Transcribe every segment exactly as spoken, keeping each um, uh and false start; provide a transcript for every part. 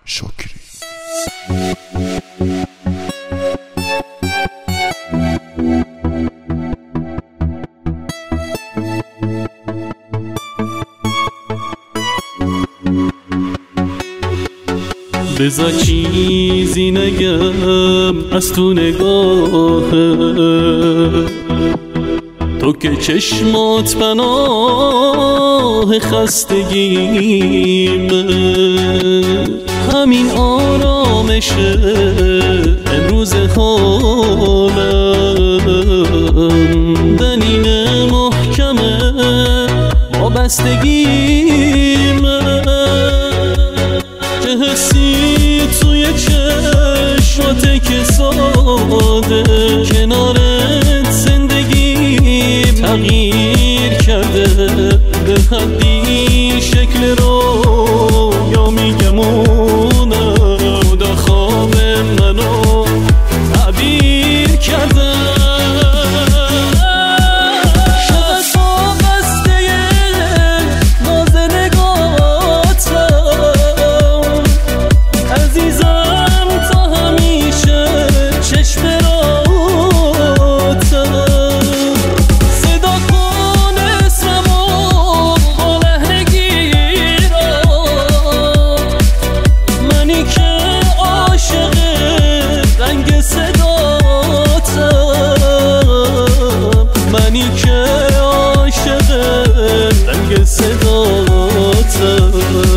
شکری. بذار چیزی نگم از تو نگاه تو که چشمات پناه خستگیمه، همین آرامشه امروز حالم، دلیل محکمه وابستگیمه، چه حسی توی چشماته که ساده کنارت زندگی تغییر کرده، به حدی شکل رو یا میگمونه خدا خواب منو تعبیر کرده. منی که عاشق رنگ صداتم.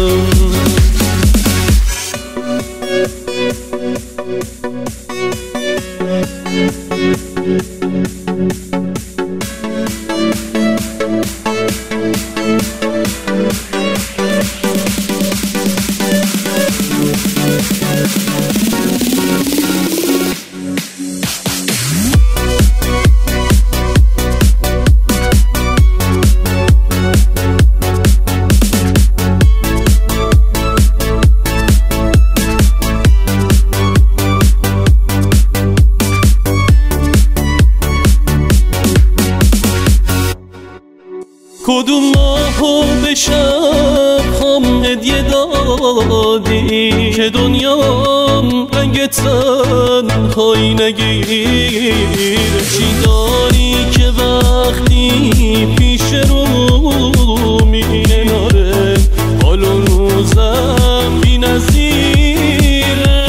کدوم ماهو به شب خام هدیه دادی که دنیام رنگ تنهایی نگیره، چی داری که وقتی پیش رو میکناره حال و روزم بی نظیره،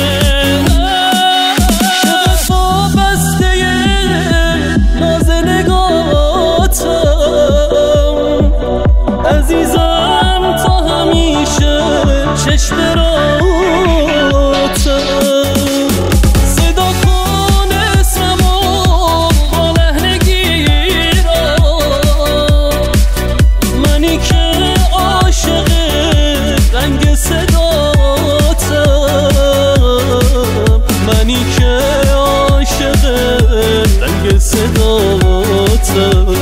شغف و بسته ناز نگاتم، عزیزم تا همیشه چشم راتم، صدا کن اسممو با لحن گیرم، منی که عاشق رنگ صداتم، منی که عاشق رنگ صداتم.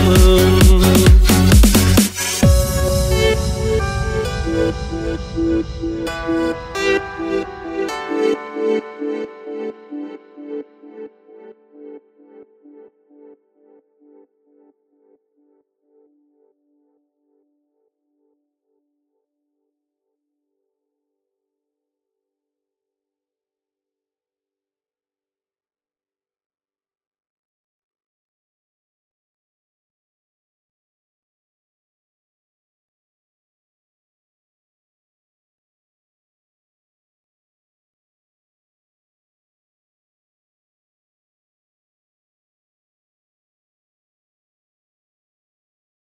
Thank you.